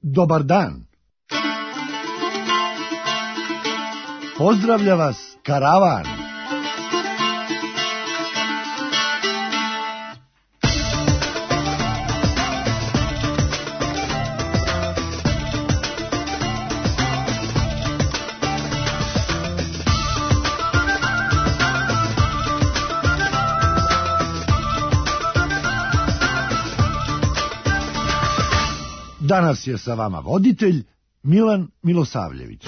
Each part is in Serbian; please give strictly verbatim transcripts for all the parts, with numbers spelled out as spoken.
Dobar dan. Pozdravlja vas karavan. Danas je sa vama voditelj Milan Milosavljević.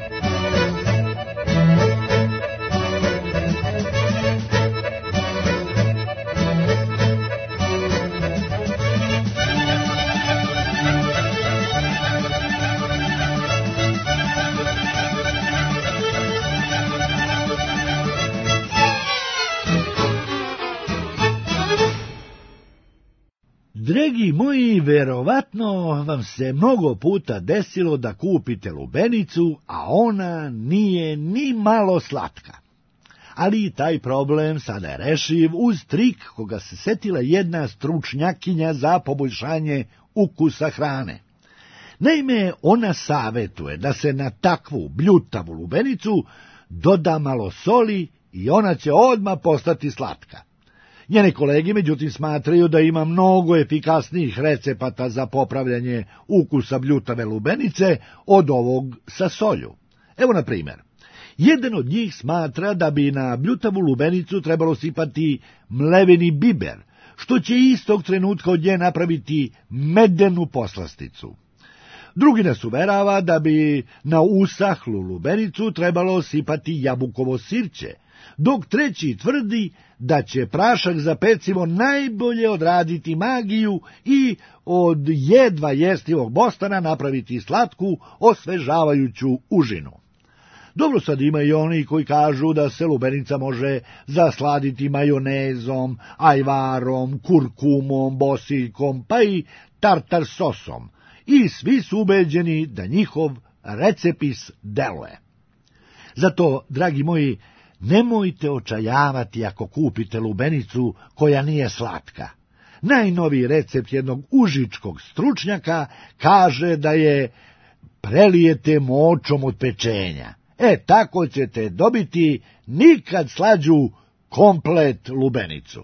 Dragi moji, verovatno vam se mnogo puta desilo da kupite lubenicu, a ona nije ni malo slatka. Ali taj problem sada je rešiv uz trik koga se setila jedna stručnjakinja za poboljšanje ukusa hrane. Naime, ona savetuje da se na takvu bljutavu lubenicu doda malo soli i ona će odmah postati slatka. Njene kolege, međutim, smatraju da ima mnogo efikasnijih recepata za popravljanje ukusa bljutave lubenice od ovog sa solju. Evo, na primjer, jedan od njih smatra da bi na bljutavu lubenicu trebalo sipati mleveni biber, što će istog trenutka od nje napraviti medenu poslasticu. Drugi nas uverava da bi na usahlu lubenicu trebalo sipati jabukovo sirće, dok treći tvrdi da će prašak za pecivo najbolje odraditi magiju i od jedva jestivog bostana napraviti slatku, osvežavajuću užinu. Dobro, sad ima i oni koji kažu da se lubenica može zasladiti majonezom, ajvarom, kurkumom, bosiljkom, pa i tartar sosom, i svi su ubeđeni da njihov recepis deluje. Zato, dragi moji, nemojte očajavati ako kupite lubenicu koja nije slatka. Najnoviji recept jednog užičkog stručnjaka kaže da je prelijete močom od pečenja. E, tako ćete dobiti nikad slađu komplet lubenicu.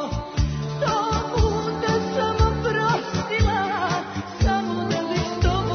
Samo da bi s tobom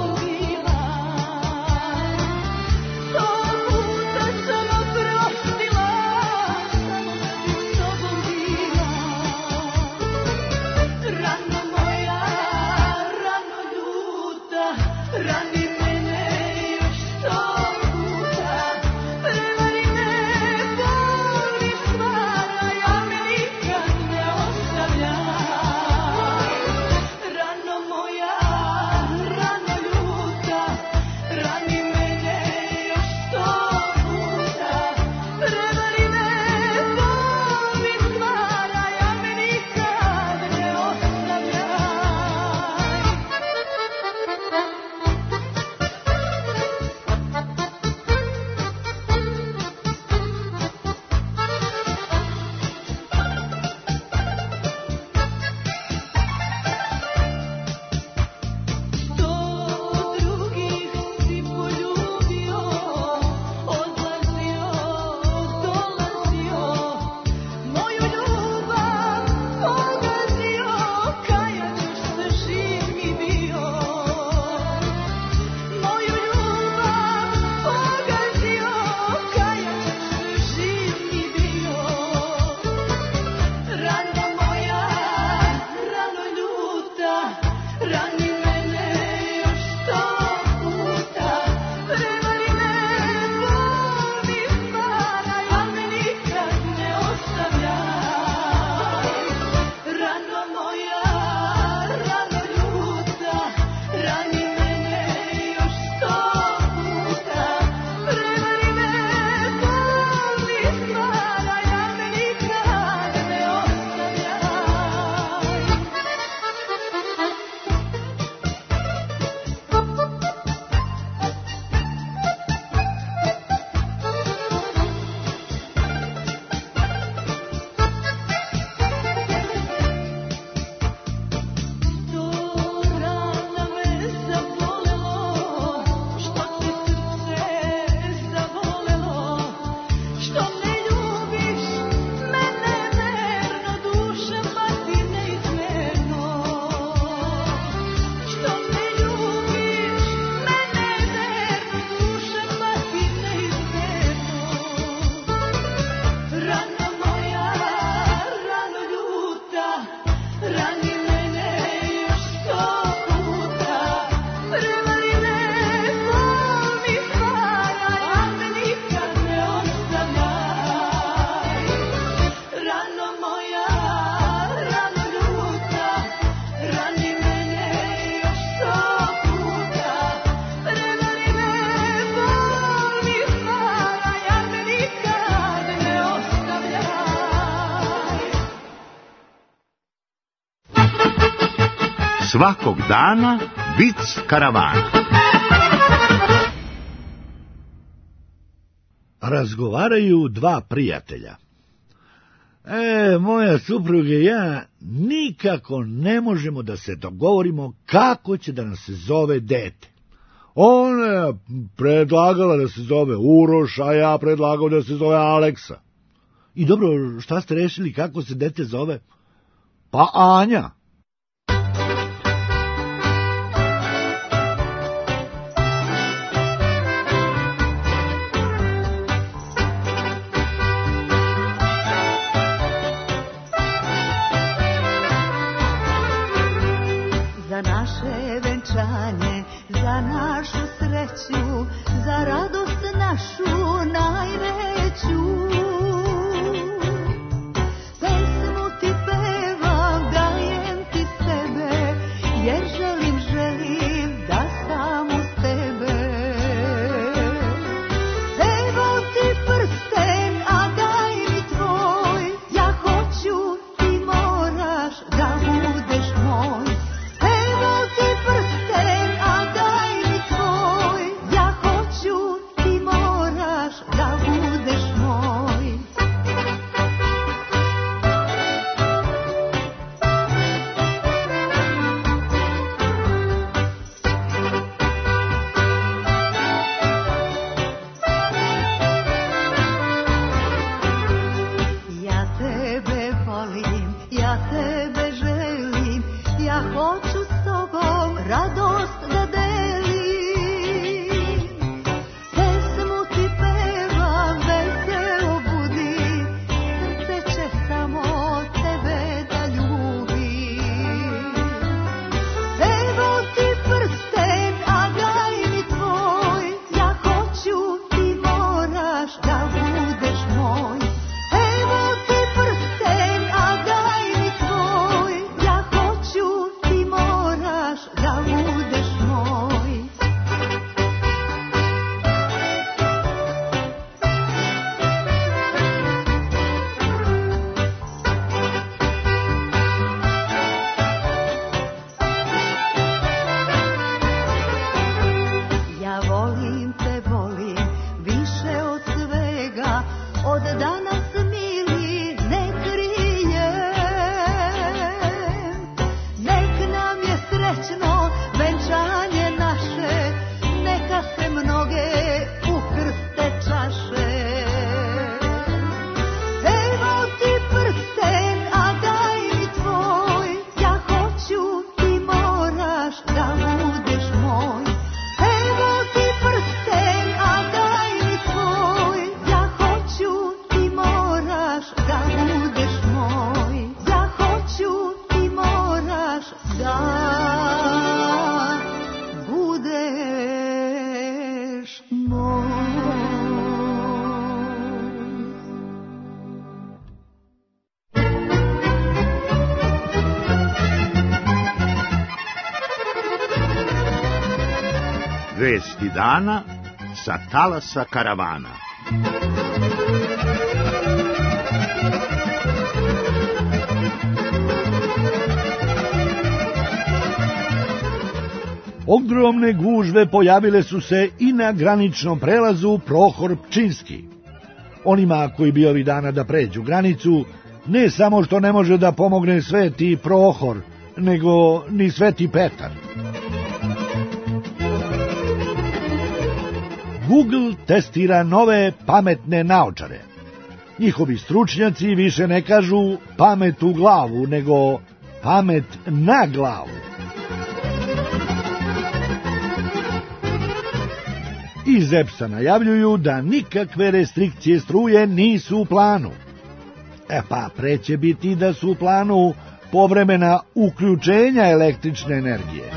Svakog dana vic karavana. Razgovaraju dva prijatelja. E, moja supruga i ja nikako ne možemo da se dogovorimo kako će da nas se zove dete. Ona je predlagala da se zove Uroš, a ja predlagao da se zove Aleksa. I dobro, šta ste rešili kako se dete zove? Pa Anja. Za naše venčanje, za našu sreću, za radost našu najveću. Pesmu ti pevam, dajem ti sebe, jer želim, želim da sam uz tebe. Evo ti prsten, a daj mi tvoj, ja hoću, ti moraš da budeš moj. Vesti dana sa talasa karavana. Ogromne gužve pojavile su se i na graničnom prelazu Prohor Pčinski. Onima koji bi ovih dana da pređu granicu, ne samo što ne može da pomogne Sveti Prohor, nego ni Sveti Petar. Google testira nove pametne naočare. Njihovi stručnjaci više ne kažu pamet u glavu, nego pamet na glavu. Iz E P S-a najavljuju da nikakve restrikcije struje nisu u planu. E pa preće biti da su u planu povremena uključenja električne energije.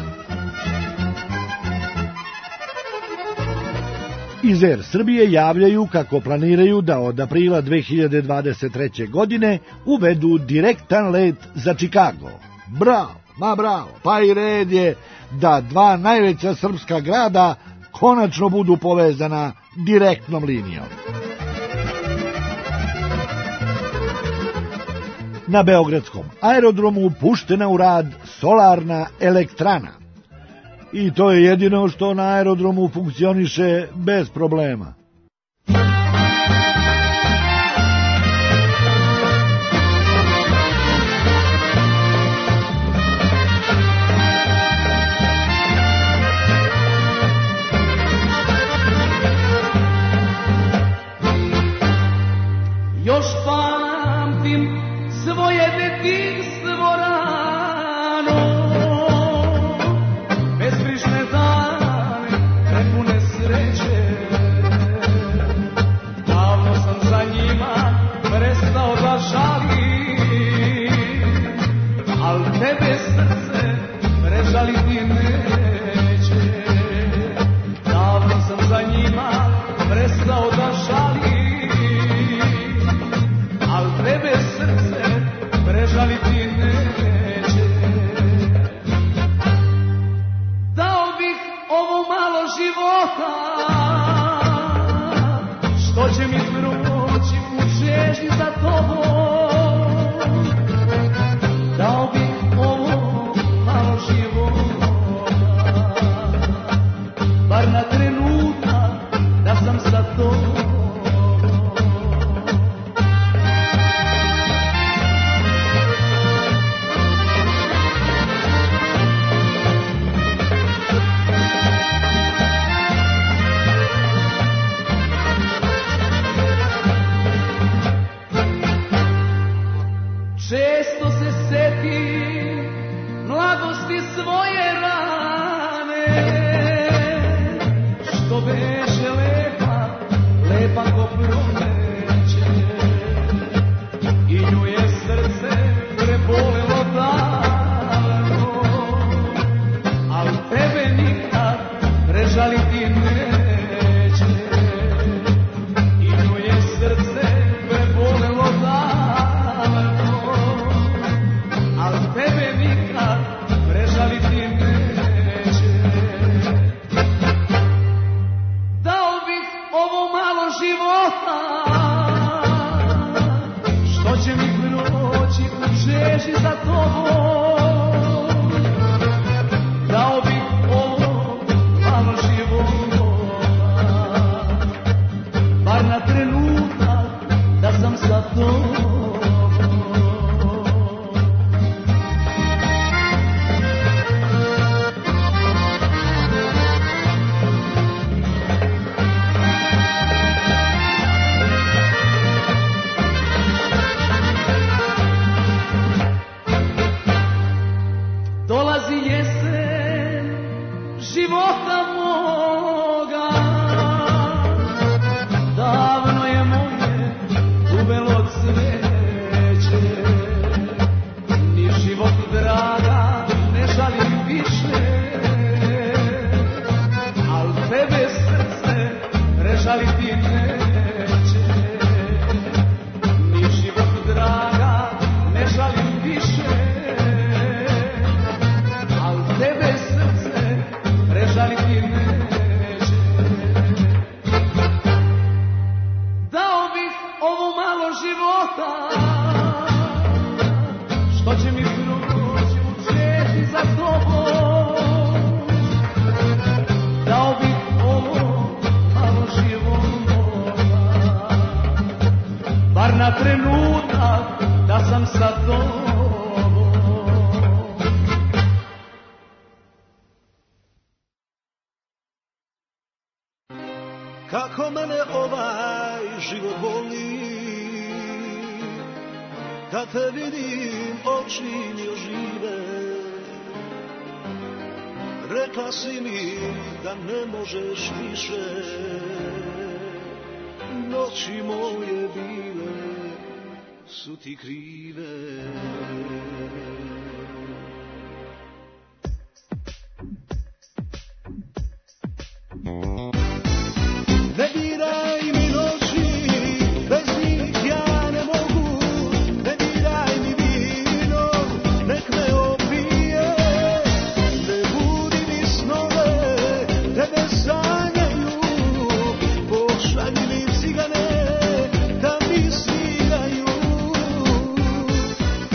Iz Er Srbije javljaju kako planiraju da od aprila dve hiljade dvadeset treće. godine uvedu direktan let za Čikago. Bravo, ma bravo, pa i red je da dva najveća srpska grada konačno budu povezana direktnom linijom. Na beogradskom aerodromu puštena u rad solarna elektrana. I to je jedino što na aerodromu funkcioniše bez problema. Još pamtim svoje detinjstvo rano, bezbrižne dane, prepune sreće. Davno sam za njima prestao da žalim, al tebe srce prežaliti neće. Davno sam za njima prestao da žalim, tebe srce prežaliti neće. Dao bih ovo malo života, što će mi proći u žežnji za tobom. Dao bih ovo malo života, bar na trenutak da sam sa tobom. Često se setim mladosti svoje rane, što beše lepa, lepa ko proleće. I nju je srce prebolelo davno, al tebe nikad prežaliti neće. I nju je srce prebolelo davno, al tebe nikad prežaliti neće. Dao bih ovo malo života, što će mi proći u žeži za tobom. Dao bih ovo malo života, bar na trenutak da sam sa tobom. Dolazi jesen života moga, davno je moje uvelo cveće. Ni život draga ne žalim više, al tebe srce prežaliti neće. Ni život draga ne žalim više, tebe srce prežaliti neće. Dao bih ovo malo života, što će mi proći u cvjeti za tobom. Dao bih ovo malo života, bar na trenutak da sam sa tobom. Kako mene ovaj život boli, kad te vidim oči mi ožive. Rekla si mi da ne možeš više, noći moje bile su ti krive. Ne diraj mi noći, bez njih ja ne mogu. Ne diraj mi vino, nek me opije. Ne budi mi snove, tebe sanjaju. Pošalji mi cigane, da mi sviraju.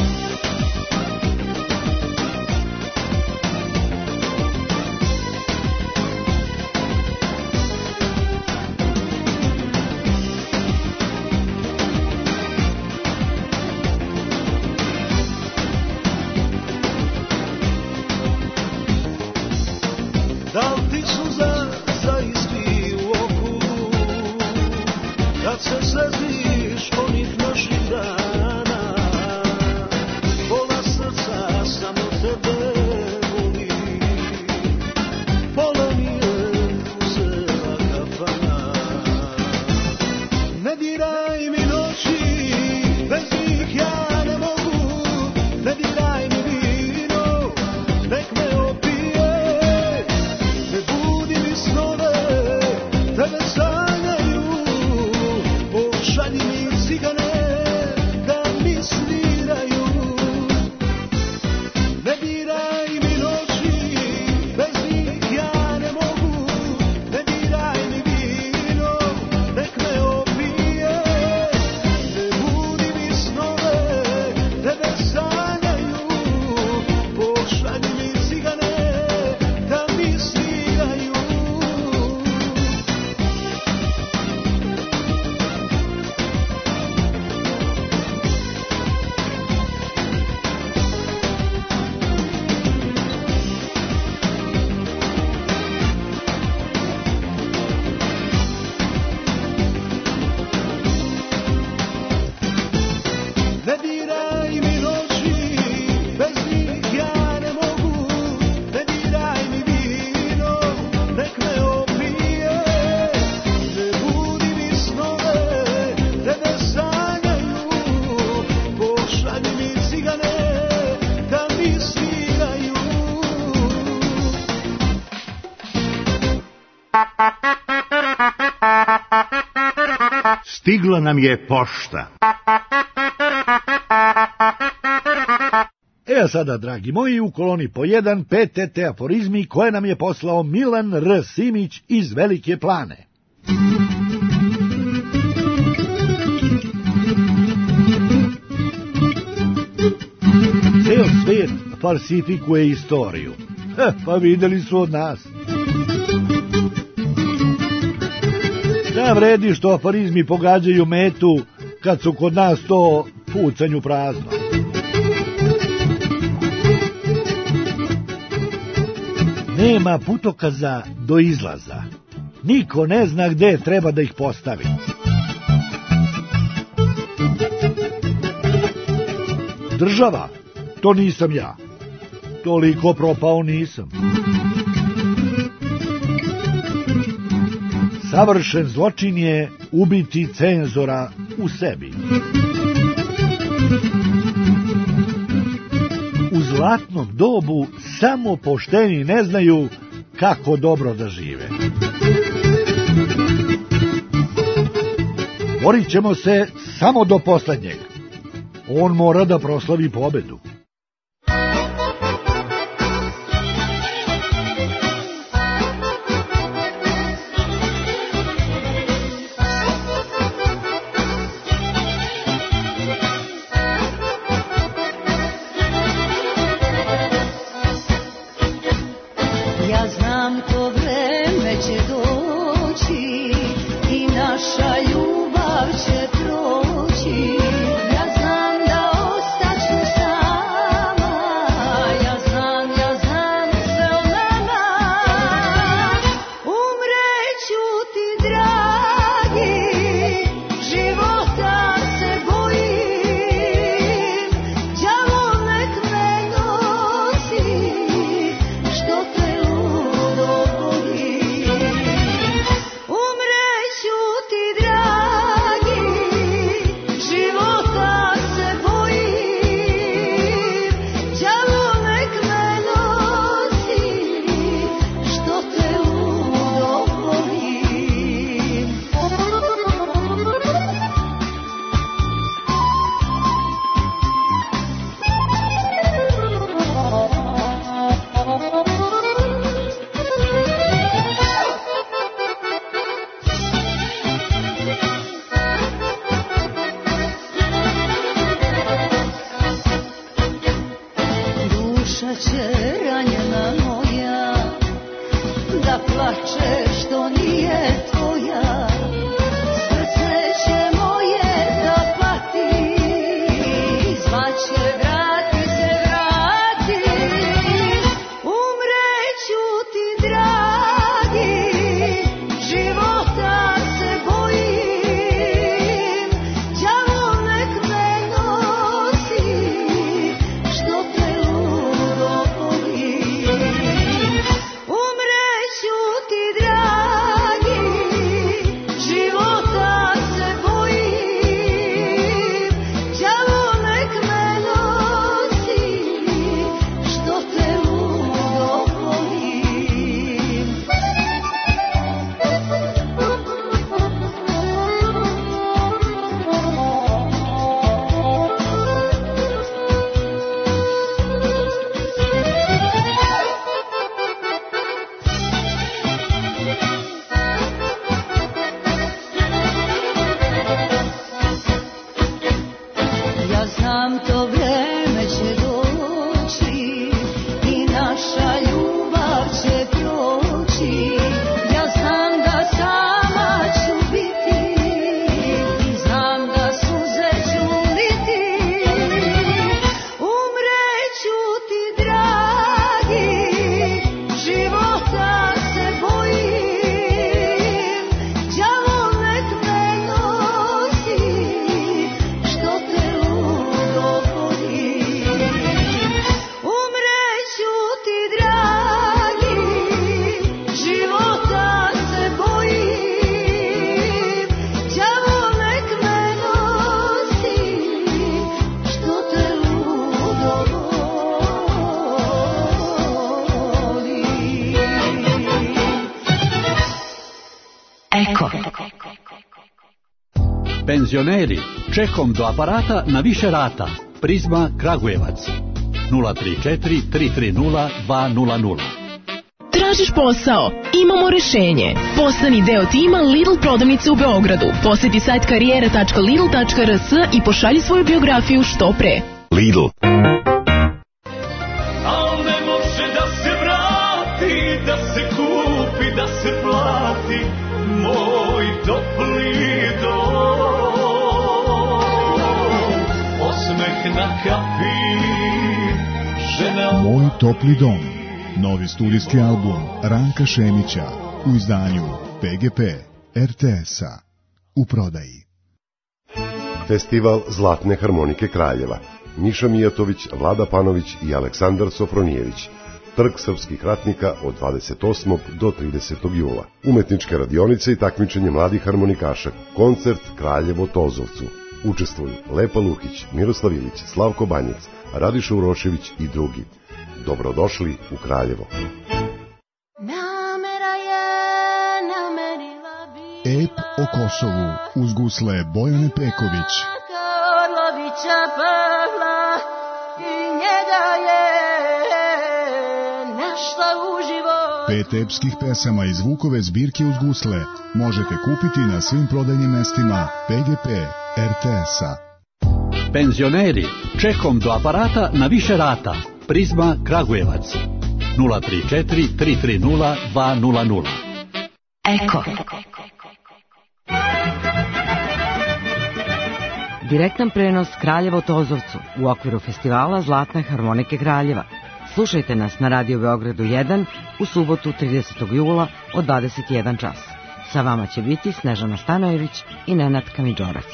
Stigla nam je pošta. E a sada, dragi moji, u koloni po jedan P T T aforizmi koje nam je poslao Milan R. Simić iz Velike Plane. Ceo svijet falsifikuje istoriju. Ha, pa videli su od nas. Šta vredi što aforizmi pogađaju metu kad su kod nas to pucanju prazno? Nema putokaza do izlaza. Niko ne zna gde treba da ih postavi. Država, to nisam ja. Toliko propao nisam. Savršen zločin je ubiti cenzora u sebi. U zlatnom dobu samo pošteni ne znaju kako dobro da žive. Borit ćemo se samo do poslednjeg. On mora da proslavi pobedu. Ja znam to vreme će doći i naša ljubav će proći. Ja znam da ostaću sama, ja znam, ja znam sve o nama. Umreću ti dragi, života se bojim. Đavo nek me nosi, što te ludo boli. Umreću ti dragi, života se bojim. Đavo nek me nosi, što te ludo boli. Duša će ranjena moja da plače što nije tvoja. Srce će moje da pati, zvaće vrati se vrati. Umreću ti dragi, života se bojim. Đavo nek me nosi, što te ludo boli. Umreću ti dragi, života se bojim. Đavo nek me nosi, što te ludo boli. Ja znam to vreme će doći i naša ljubav će proći. Ja znam da sama ću biti i znam da suze ću liti. Umreću ti dragi, života se bojim. Đavo nek me nosi, što te ludo boli. Penzioneri, čekom do aparata na više rata. Prizma Kragujevac. nula tri četiri tri tri nula dva nula nula. Tražiš posao? Imamo rešenje. Postani deo tima Lidl prodavnice u Beogradu. Poseti sajt karijera tačka lidl tačka r s i pošalji svoju biografiju što pre. Lidl. Al ne može da se vrati, da se kupi, da se plati moj topli dom. Osmeh na kapi, žena... Moj topli dom. Novi studijski album Ranka Šemića u izdanju P G P R T S-a u prodaji. Festival Zlatne harmonike Kraljeva. Miša Mijatović, Vlada Panović i Aleksandar Sofronijević. Trg srpskih ratnika od dvadeset osmog do tridesetog jula. Umetničke radionice i takmičenje mladih harmonikaša. Koncert Kraljevo Tozovcu. Učestvuju Lepa Lukić, Miroslav Ilić, Slavko Banjac, Radiša Urošević i drugi. Dobrodošli u Kraljevo. Ep o Kosovu uz gusle Bojane Peković. Pet epskih pesama iz Vukove zbirke uz gusle možete kupiti na svim prodajnim mestima P G P R T S-a. Penzioneri, čekom do aparata na više rata. Prizma Kragujevac. nula tri četiri tri tri nula dva nula nula. Eko. Direktan prenos Kraljevo Tozovcu u okviru festivala Zlatne harmonike Kraljeva. Slušajte nas na Radio Beogradu jedan u subotu tridesetog jula od dvadeset jedan čas. Sa vama će biti Snežana Stanojević i Nenad Kamidžorac.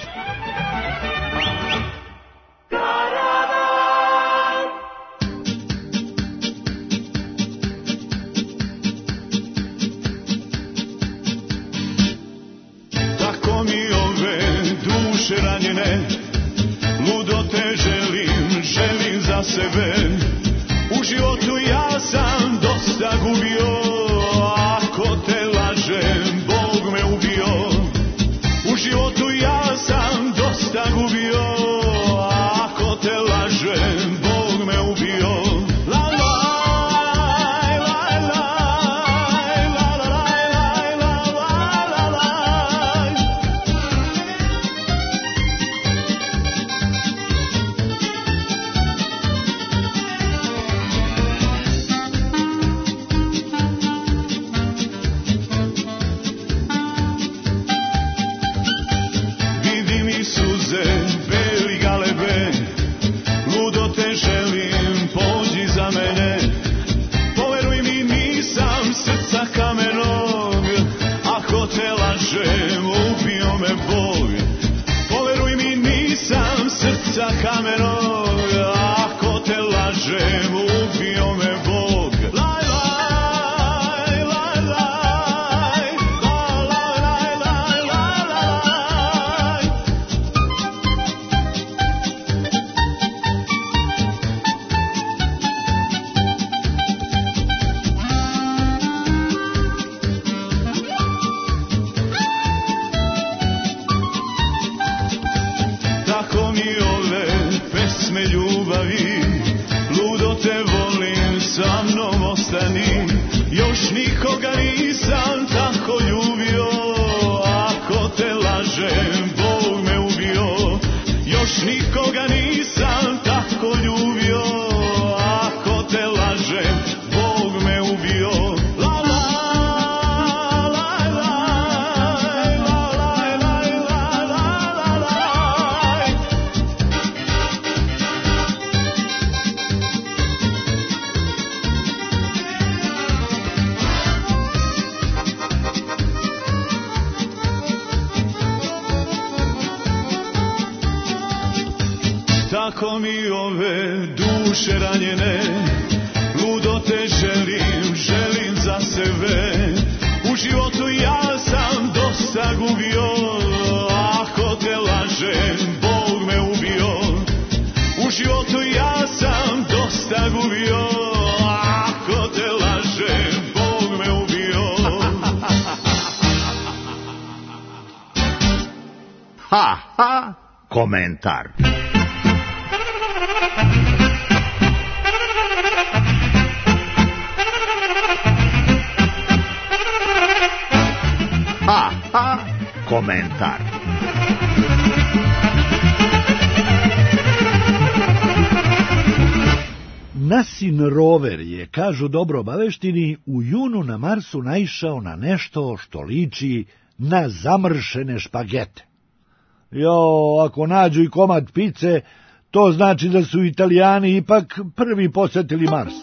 Tako mi ove duše ranjene, ludo te želim, želim za sebe. U životu ja sam dosta gubio, ako te lažem, Bog me ubio. U životu ja sam dosta gubio, ako te lažem, Bog me ubio. La la la la la la la la la. Kamenog, ako te lažem, ubio me Bog. Laj, laj, laj, laj, laj, laj, laj, laj. Tako mi ove pesme ljubavi, ludo te volim, sa mnom ostani. Još nikoga nisam tako ljubio, ako te lažem, Bog me ubio. Još nikoga nisam tako ljubio, ako te lažem, Bog me ubio. La la la la la la la la la. Tako mi ove duše ranjene, ludo te želim, želim za sebe. U životu ja sam dosta gubio, ako te lažem, Bog me ubio. U životu ja sam dosta gubio, ako te lažem, Bog me ubio. ha, ha, komentar. Ha, ha, komentar. Nasin rover je, kažu dobro obaveštini, u junu na Marsu naišao na nešto što liči na zamršene špagete. Jo, ako nađu i komad pice, to znači da su Italijani ipak prvi posetili Mars.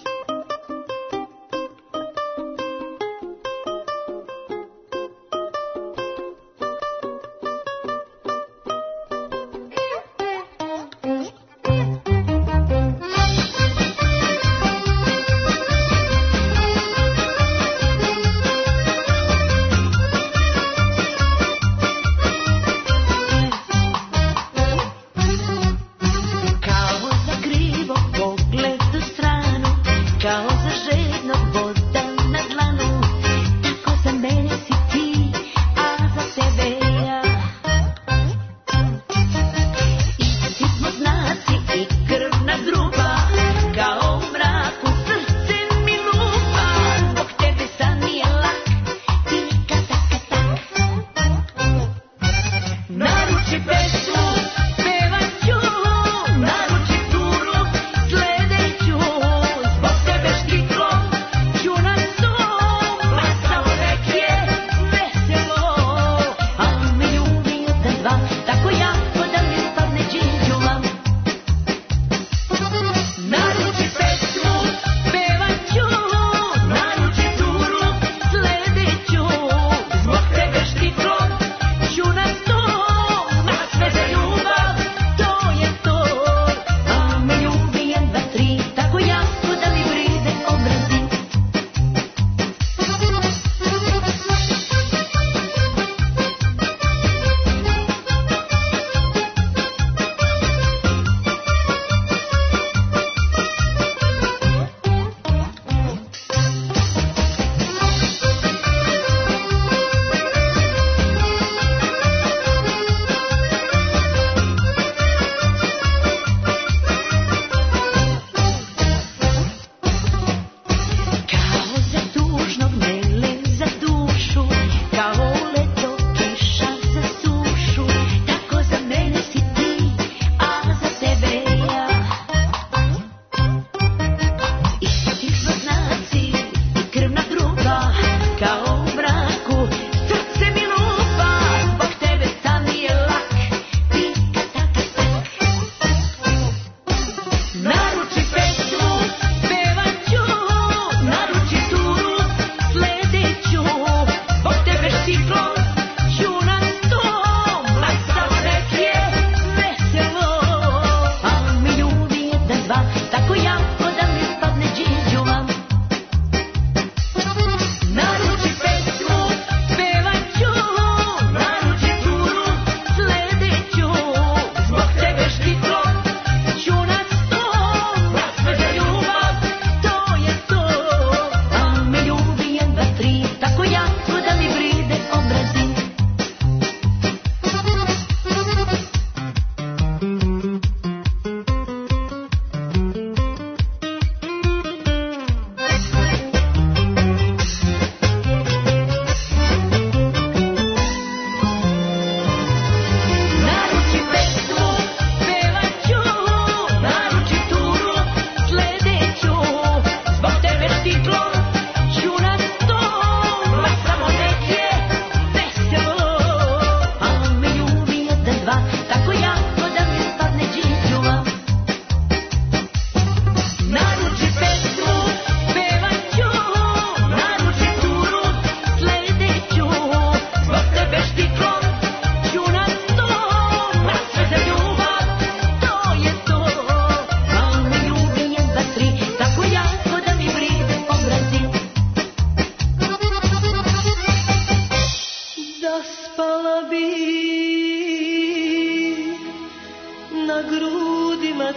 grudima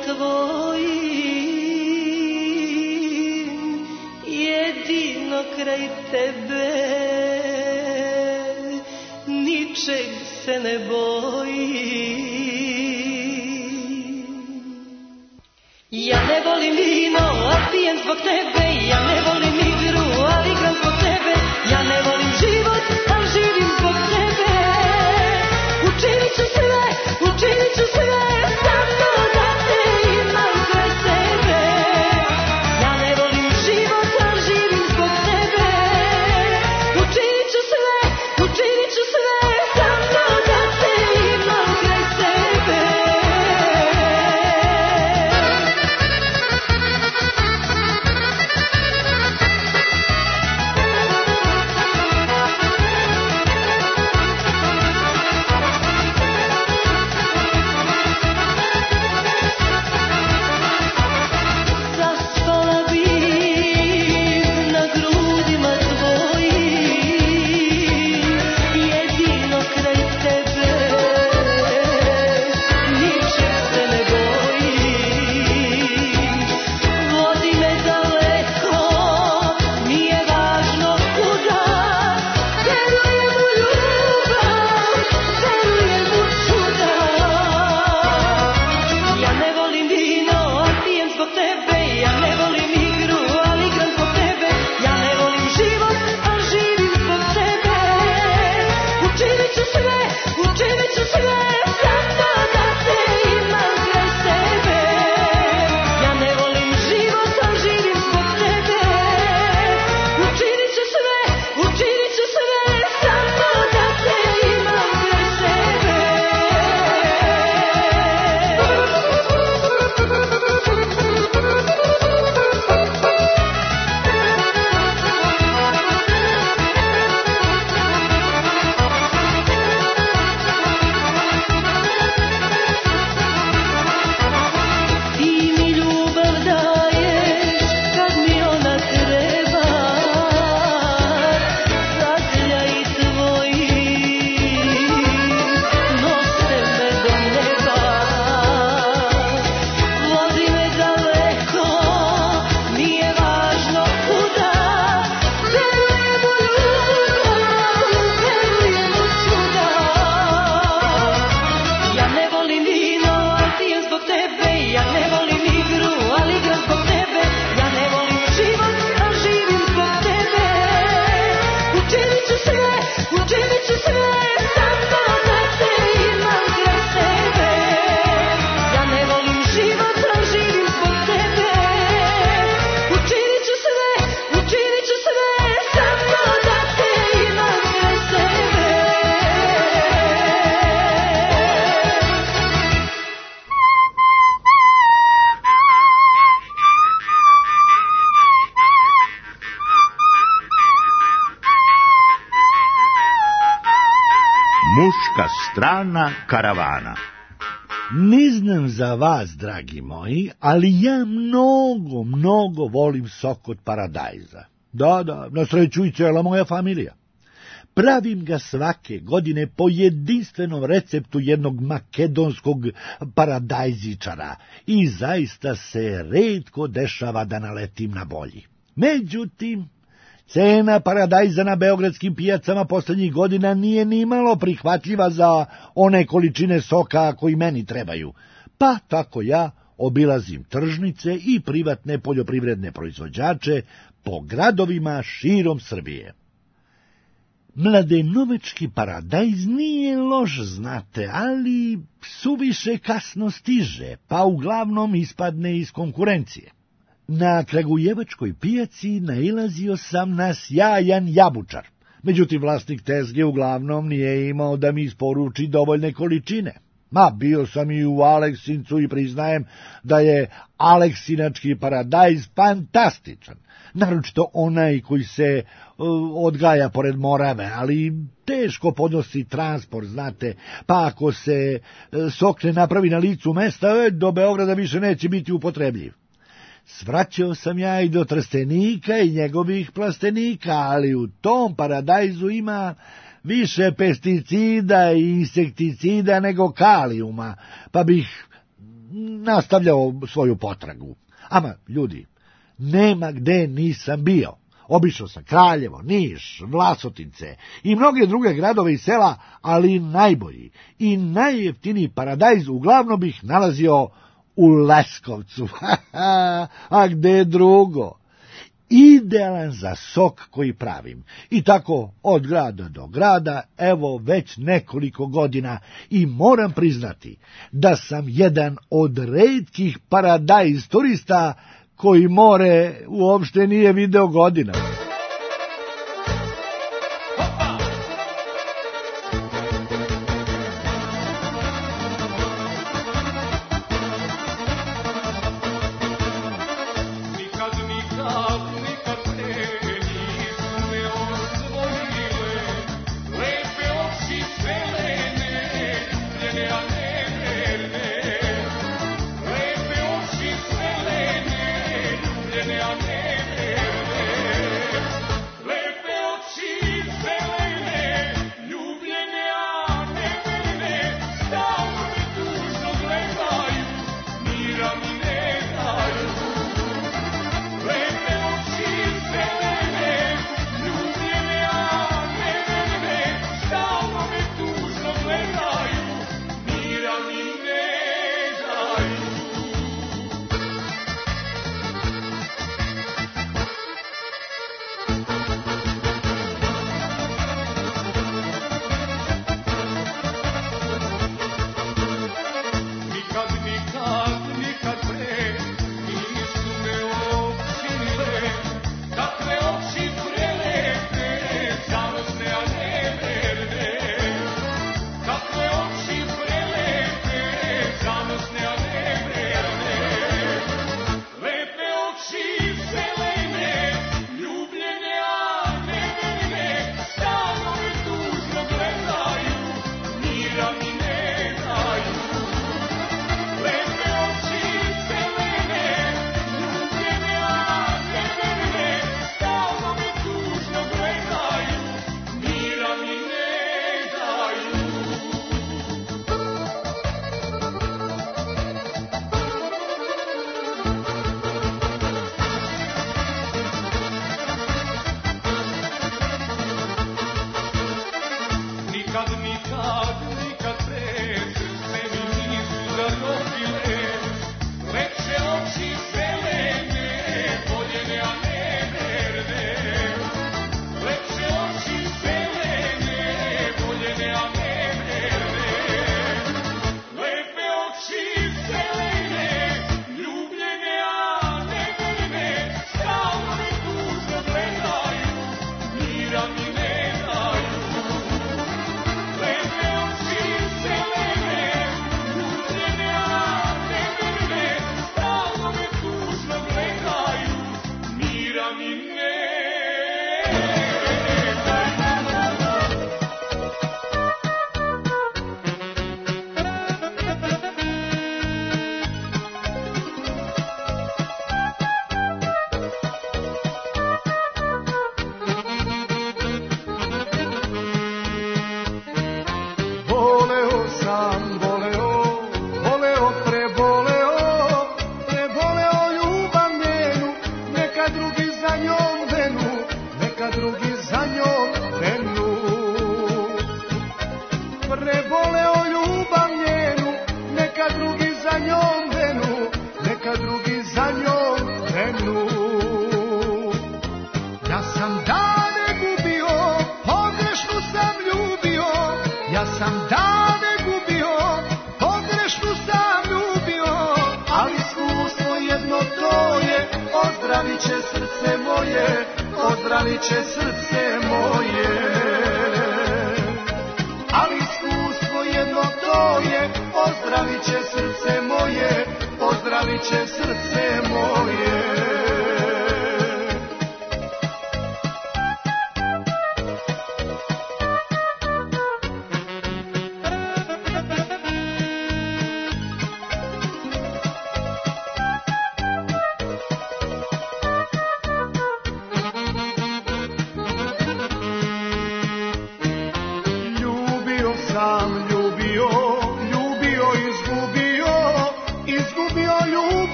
tvojim, jedino kraj tebe ničeg se ne boji. Ja ne volim vino, a pijem zbog tebe. Ja ne volim igru, ali igram zbog tebe. Ja ne volim život, ali živim zbog tebe. Učinit ću sve, učinit ću sve, samo da te imam kraj sebe. Ja ne volim život, ali živim zbog tebe. Učinit ću sve, učinit ću sve, samo da te imam kraj sebe. Zaspala bih na grudima tvojih, jedino kraj tebe, ničeg se ne bojim. Vodi me daleko, nije važno kuda, verujem u ljubav, verujem u čuda. Ja ne volim vino, a pijem zbog tebe. Ja ne volim igru, ali igram zbog tebe. Ja ne volim život, ali živim zbog tebe. Učinit ću sve, učinit ću sve, samo da te imam kraj sebe. Ja ne volim život, ali živim zbog tebe. Učinit ću sve, učinit ću sve, samo da te imam kraj sebe. Ti mi ljubav daješ kad mi ona treba, zagrljaji tvoji nose me do neba. Vodi me daleko, nije važno kuda, verujem u ljubav, verujem u čuda. Ja ne volim vino, a pijem zbog tebe. Ja ne volim igru, ali igram zbog tebe. Ja ne volim život, a živim zbog tebe. Učinit ću sve, učinit ću sve, samo da te imam kraj sebe. Ja ne volim život, a živim zbog tebe. Učinit ću sve, učinit ću sve, samo da te imam kraj sebe. Muška strana karavana. Ne znam za vas, dragi moji, ali ja mnogo, mnogo volim sok od paradajza. Da, da, na sreću i cijela moja familija. Pravim ga svake godine po jedinstvenom receptu jednog makedonskog paradajzičara i zaista se retko dešava da naletim na bolji. Međutim, cena paradajza na beogradskim pijacama posljednjih godina nije ni malo prihvatljiva za one količine soka koji meni trebaju, pa tako ja obilazim tržnice i privatne poljoprivredne proizvođače po gradovima širom Srbije. Mladenovački paradajz nije loš, znate, ali suviše kasno stiže, pa uglavnom ispadne iz konkurencije. Na Kragujevačkoj pijaci nailazio sam na sjajan jabučar, međutim vlasnik tezge uglavnom nije imao da mi isporuči dovoljne količine. Ma, bio sam i u Aleksincu i priznajem da je aleksinački paradajz fantastičan, naročito onaj koji se uh, odgaja pored Morave, ali teško podnosi transport, znate, pa ako se uh, sok ne napravi na licu mesta, do Beograda više neće biti upotrebljiv. Svraćao sam ja i do Trstenika i njegovih plastenika, ali u tom paradajzu ima više pesticida i insekticida nego kalijuma, pa bih nastavljao svoju potragu. Ama, ljudi, nema gde nisam bio. Obišao sam Kraljevo, Niš, Vlasotince i mnoge druge gradove i sela, ali najbolji i najjeftiniji paradajz uglavnom bih nalazio u Leskovcu. A gde drugo? Idealan za sok koji pravim. I tako od grada do grada, evo već nekoliko godina, i moram priznati da sam jedan od retkih paradajz turista koji more uopšte nije video godinama.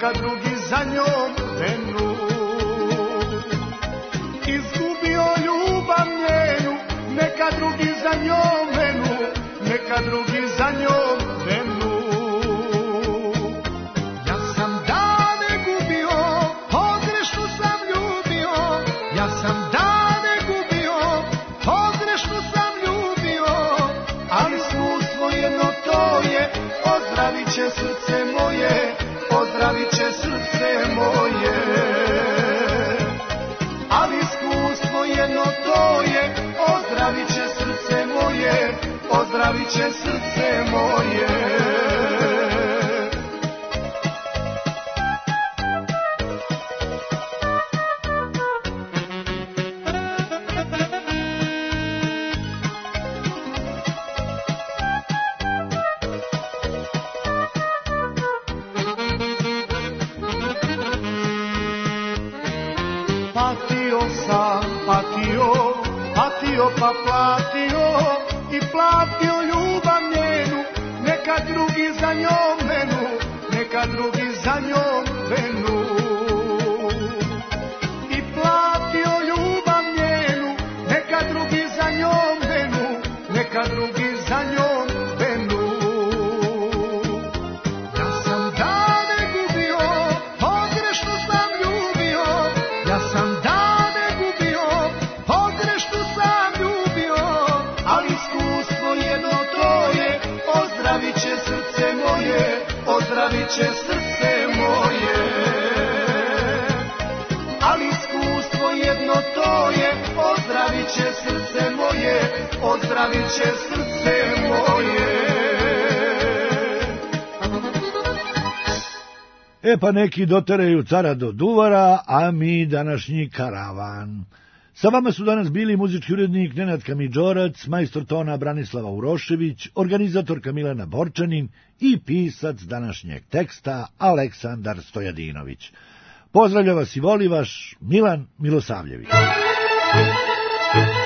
neka drugi za njom venu. Izgubio ljubav njenu, neka drugi za njom venu, neka drugi za njom venu. Ja sam dane gubio, pogrešno sam ljubio, ja sam dane gubio, pogrešno sam ljubio, ali iskustvo jedno to je, ozdravit će srce moje, ozdravit će srce moje. Ali iskustvo jedno to je, ozdravit će srce moje, ozdravit će srce moje. Patio sam, patio, patio pa platio i platio ljubav njenu, neka drugi za njom venu, neka drugi za njom venu. I platio ljubav njenu, neka drugi za njom venu, neka drugi za njom venu. Ja sam dane gubio, pogrešno sam ljubio, ja sam dane gubio, pogrešno sam ljubio, ali iskustvo jedno to je, ozdravit će srce moje, ozdravit će srce moje. Ali iskustvo jedno to je, ozdravit će srce moje, ozdravit će srce moje. E pa neki doteraju cara do duvara, a mi današnji karavan. Sa vama su danas bili muzički urednik Nenad Kamidžorac, majstor tona Branislava Urošević, organizatorka Milena Borčanin i pisac današnjeg teksta Aleksandar Stojadinović. Pozdravlja vas i voli vaš Milan Milosavljević.